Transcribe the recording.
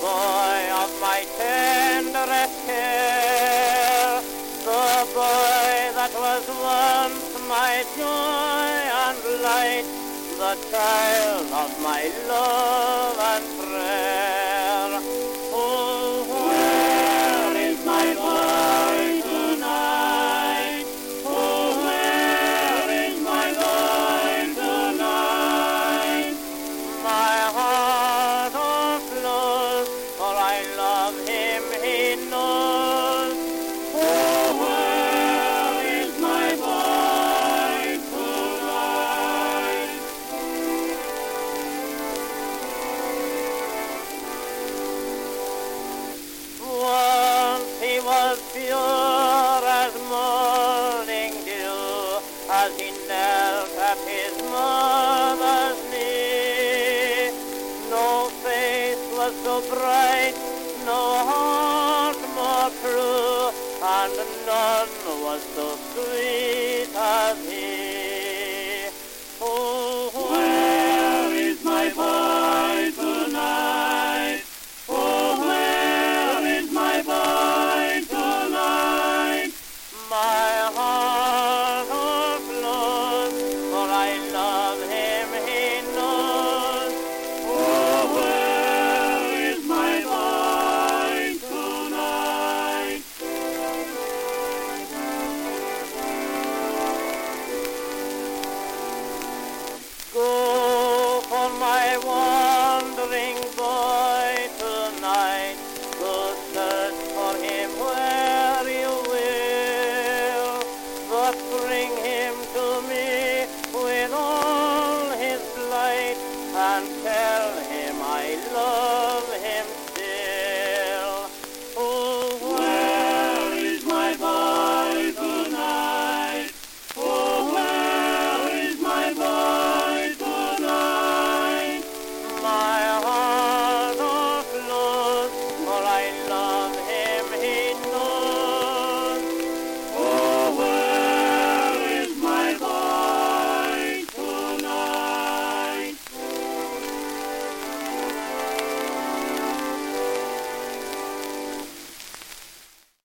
boy of my tenderest care, the boy that was once my joy and light, the child of my love and prayer. Oh, where is my boy tonight? Oh, where is my boy tonight? My heart o'erflows, for I love him, he knows. Oh, where is my boy tonight? Once he was pure as morning dew, as he knelt at his mother's knee. No face was so bright, no heart more true, and none was so sweet as he.